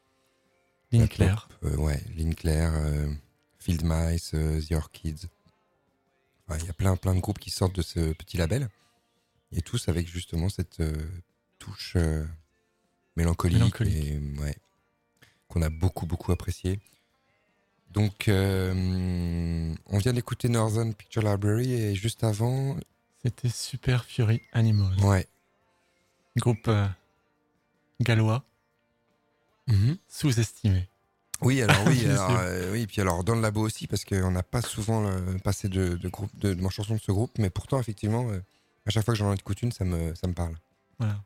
la Linkler. pop, euh, ouais, Linkler, euh, Field Mice, euh, The Orchids. Enfin, il y a plein, plein de groupes qui sortent de ce petit label. Et tous avec justement cette euh, touche euh, mélancolique, Mélancolique. Et, ouais, qu'on a beaucoup, beaucoup apprécié. Donc, euh, on vient d'écouter Northern Picture Library et juste avant, C'était Super Fury Animals. ouais. Groupe euh, gallois, Mhm. sous-estimé. Oui, alors oui, Bien alors, sûr. euh, oui, puis alors dans le labo aussi, parce qu'on n'a pas souvent euh, passé de, de, groupe, de, de chansons de ce groupe, mais pourtant, effectivement, euh, à chaque fois que j'en écoute une, ça me, ça me parle. Voilà.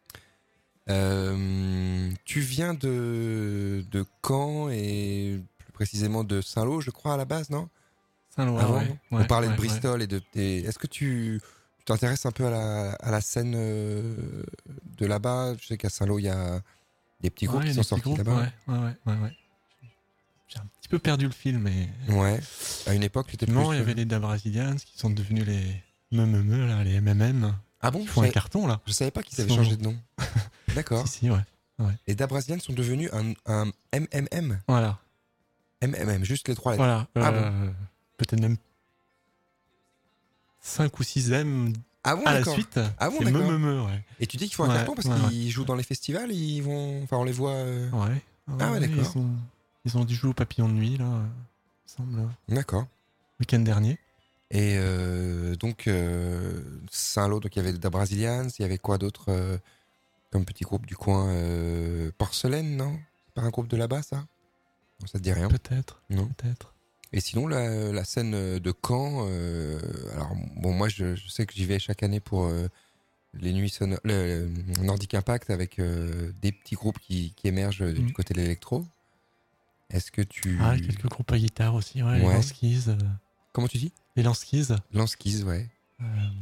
Euh, tu viens de, de Caen et plus précisément de Saint-Lô, je crois, à la base, non? Saint-Lô, Avant, ouais, non ouais, On parlait ouais, de ouais. Bristol et de. et Est-ce que tu tu t'intéresses un peu à la, à la scène euh, de là-bas? Je sais qu'à Saint-Lô, il y a des petits groupes Ouais, qui il y sont a des petits sortis groupes, là-bas. ouais, ouais, ouais, ouais, ouais. J'ai un petit peu perdu le film, mais Ouais. À une époque, tu étais plus. non, il y avait les Da Brazilians qui sont devenus les me là, les M M M. Ah bon? Ils Je font un savais, carton là. je savais pas qu'ils En avaient ce changé moment. de nom. D'accord. Si, si, ouais. Les Da Brazilians sont devenus un, un M M M. Voilà. M M M, juste les trois lettres. Voilà. Ah euh, Peut-être même cinq ou six M Ah bon, à la d'accord. suite. Ah bon, c'est d'accord. me, me, me, ouais. Et tu dis qu'ils font un Ouais, carton parce ouais, qu'ils ouais. jouent dans les festivals, ils vont. Enfin, on les voit. euh, Ouais. Ah ouais, d'accord. Ils ont, ils ont dû jouer au Papillon de Nuit, là, euh, il me semble, le D'accord. week-end dernier. Et euh, donc, euh, Saint-Lô, donc il y avait Da Brazilians, il y avait quoi d'autre euh, comme petit groupe du coin euh, Porcelaine, non? C'est pas un groupe de là-bas, ça? Non, ça te dit rien? Peut-être. Non. Peut-être. Et sinon, la, la scène de Caen, euh, alors bon, moi je, je sais que j'y vais chaque année pour euh, les nuits sonores, le, le Nordic Impact avec euh, des petits groupes qui, qui émergent euh, du Mm. côté de l'électro. Est-ce que tu. Ah, quelques groupes à guitare aussi, ouais. Les Ouais. Lanskis. euh, Comment tu dis? les Lanskis. Lanskis, ouais. Euh,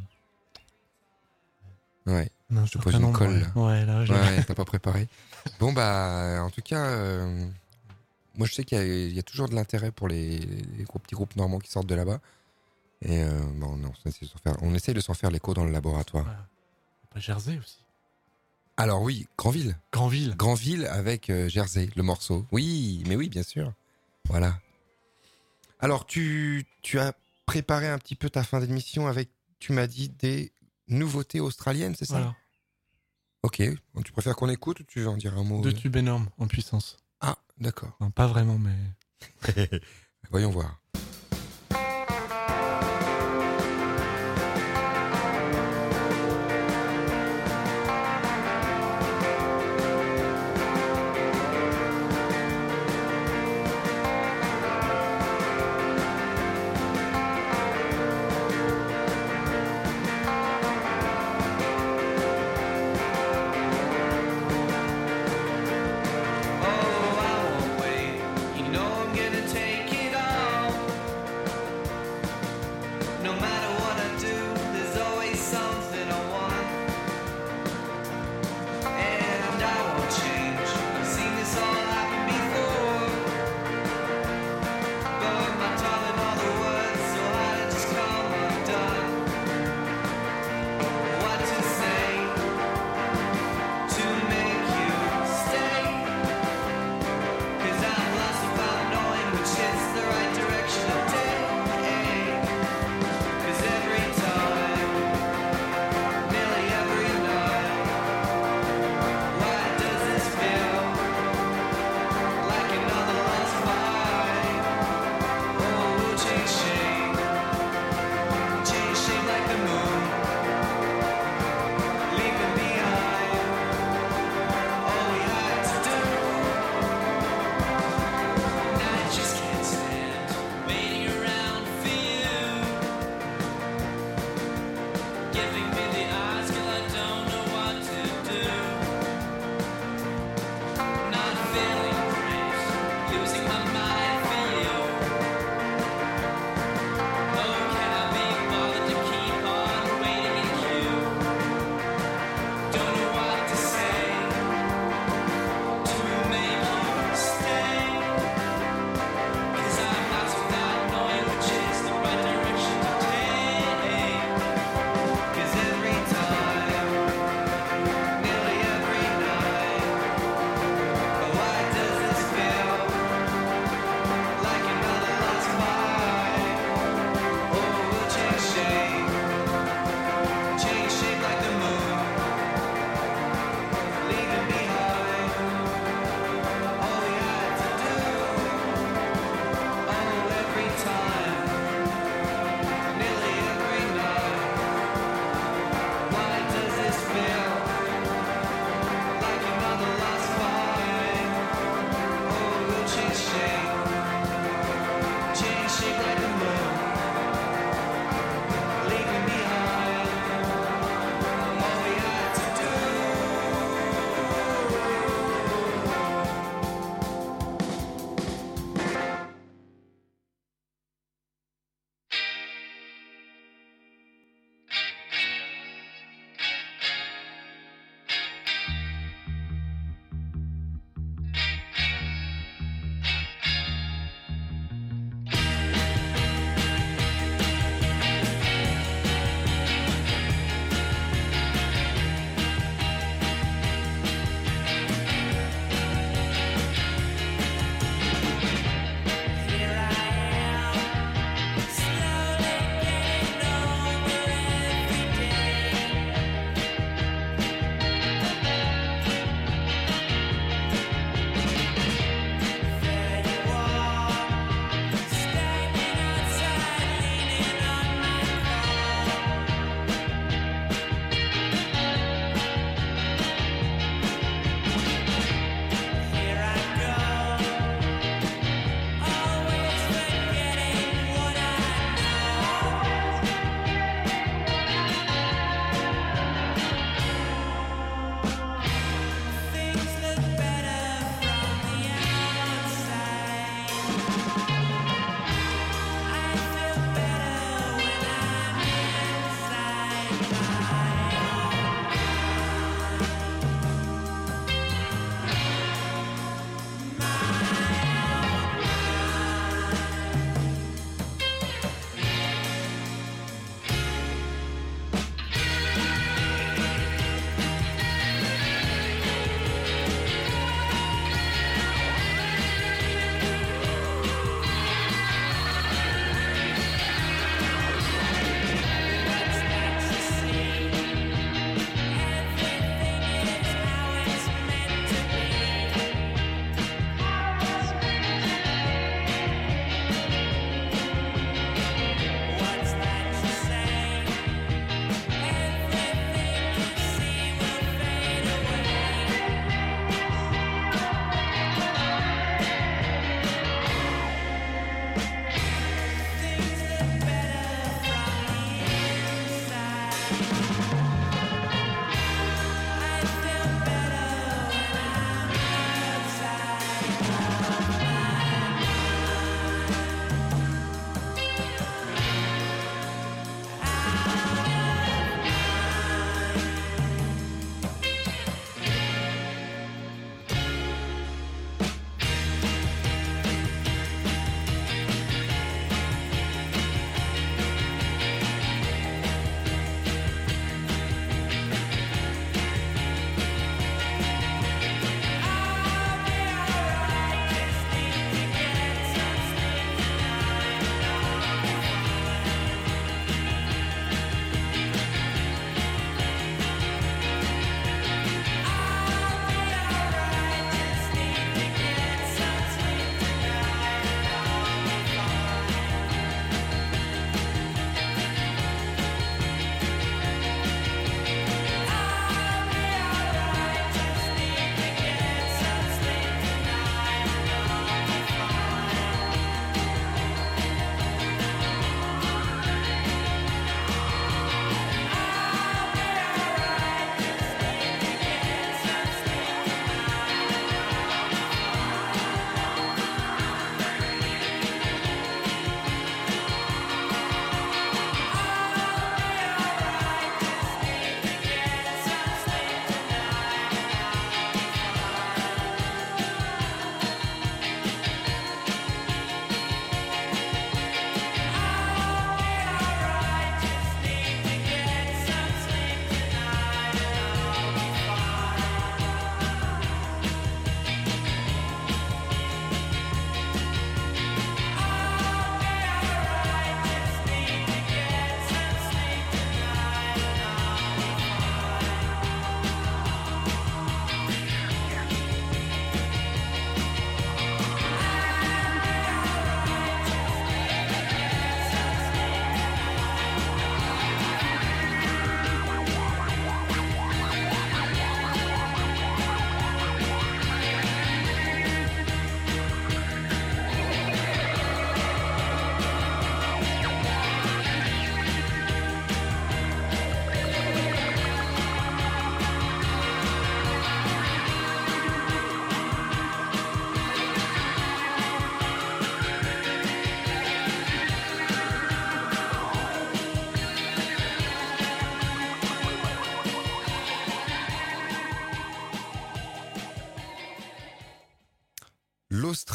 Ouais. un Je te certain pose une nombre, colle, ouais. là. Ouais, là, j'ai- Ouais, t'as pas préparé. Bon, bah, en tout cas, euh, moi je sais qu'il y a, il y a toujours de l'intérêt pour les, les gros petits groupes normands qui sortent de là-bas. Et euh, bon, non, on, essaie de s'en faire, on essaie de s'en faire l'écho dans le laboratoire. Voilà. Pas Jersey aussi. Alors oui, Granville. Granville. Granville avec euh, Jersey, le morceau. Oui, mais oui, bien sûr. Voilà. Alors, tu, tu as préparé un petit peu ta fin d'émission avec, tu m'as dit, des nouveautés australiennes, c'est ça? Voilà. Ok. Bon, tu préfères qu'on écoute ou tu veux en dire un mot? Deux euh tubes énormes en puissance. Ah, d'accord. Enfin, pas vraiment, mais. Voyons voir. Oh, I won't wait. You know I'm gonna take it all.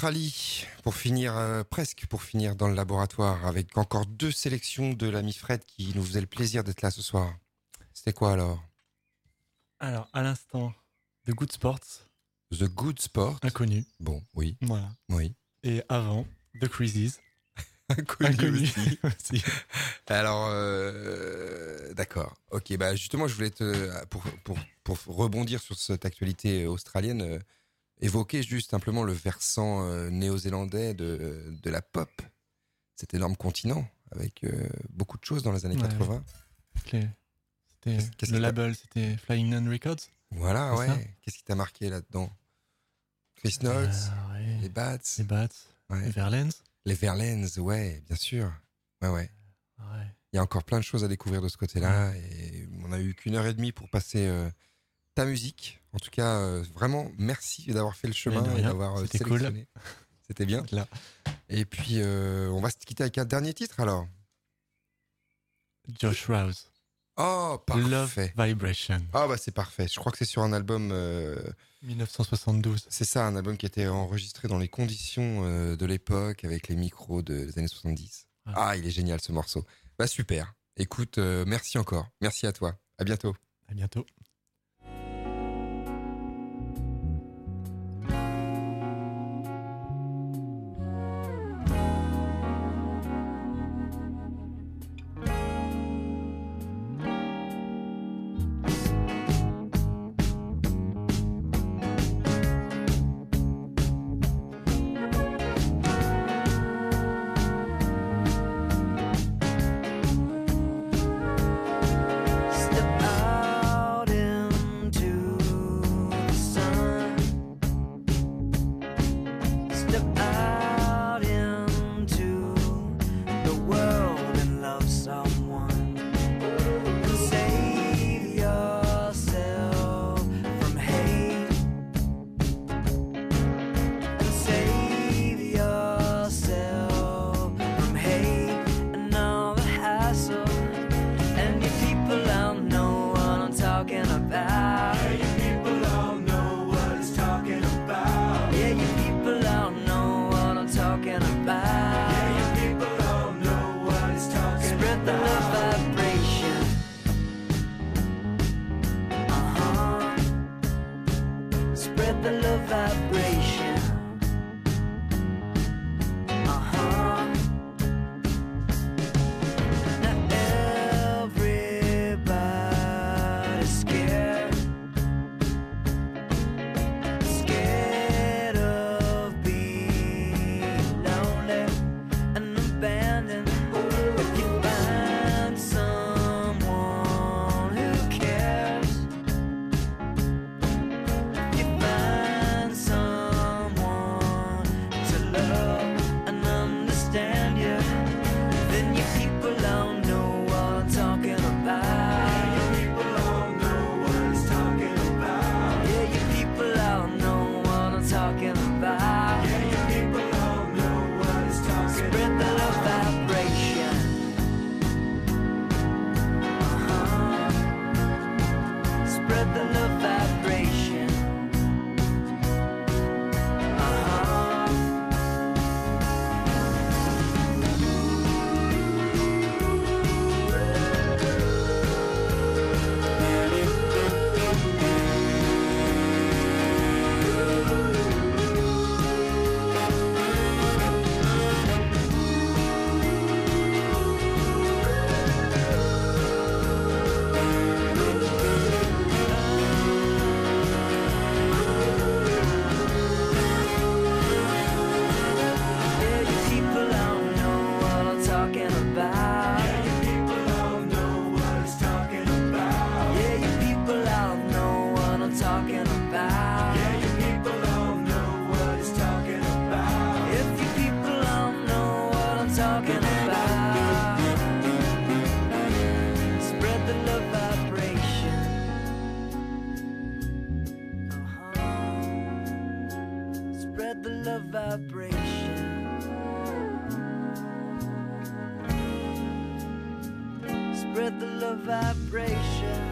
Australie, pour finir, euh, presque pour finir dans le laboratoire, avec encore deux sélections de l'ami Fred qui nous faisait le plaisir d'être là ce soir. C'était quoi alors? Alors, à l'instant, The Good Sports, The Good Sport. inconnu. Bon, oui, Voilà. oui. Et avant, The Crazies, Inconnu inconnu aussi. aussi. Alors, euh, d'accord. Ok, bah justement, je voulais te, pour, pour, pour rebondir sur cette actualité australienne, euh, évoquer juste simplement le versant euh, néo-zélandais de, de la pop. Cet énorme continent, avec euh, beaucoup de choses dans les années Ouais. quatre-vingts. Les- C'était Qu'est-ce- qu'est-ce le que t'as- label, c'était Flying Nun Records. Voilà, C'est ouais. ça Qu'est-ce qui t'a marqué là-dedans? Chris Notes, Euh, ouais. les Bats, Les Bats, ouais. les Verlaines. les Verlaines, ouais, bien sûr. Ouais, ouais. Ouais. Il y a encore plein de choses à découvrir de ce côté-là. Et on a eu qu'une heure et demie pour passer euh, ta musique. En tout cas, euh, vraiment, merci d'avoir fait le chemin de et rien. d'avoir euh, C'était cool. sélectionné. C'était bien. Là. Et puis, euh, on va se quitter avec un dernier titre alors. Josh Rouse. Oh, Love parfait. Vibration. Ah, bah c'est parfait. Je crois que c'est sur un album. euh, dix-neuf cent soixante-douze. c'est ça, un album qui était enregistré dans les conditions euh, de l'époque avec les micros de- des années soixante-dix. Ah. Ah, il est génial ce morceau. Bah super. Écoute, euh, merci encore. Merci à toi. À bientôt. À bientôt. Step out into the sun. Step out into the world and love someone. And save yourself from hate. And save yourself from hate and all the hassle. And you people all know what I'm talking about. Yeah, you people all know what he's talking about. Yeah, you people all know what I'm talking about. Yeah, you people all know what he's talking Spread the love vibration. Uh-huh. Spread the love vibration. Uh-huh. Now everybody's scared, scared of being lonely and abandoned. If you find someone who cares, if you find someone to love and understand you, then you people all know what I'm talking about. Yeah, you people all know what it's talking about. Yeah, you people all know what I'm talking about. Yeah, you people all know what it's talking Spread the love vibration. Uh-huh. Spread the love vibration. Uh-huh. Yeah, you people all know what I'm talking about. Yeah, you people all know what it's talking about. Yeah, you people all know what I'm talking about. Yeah, you people all know what it's talking about. If you people all know what I'm talking about, spread the love vibration. Uh-huh. Spread the love vibration. Spread the love vibration.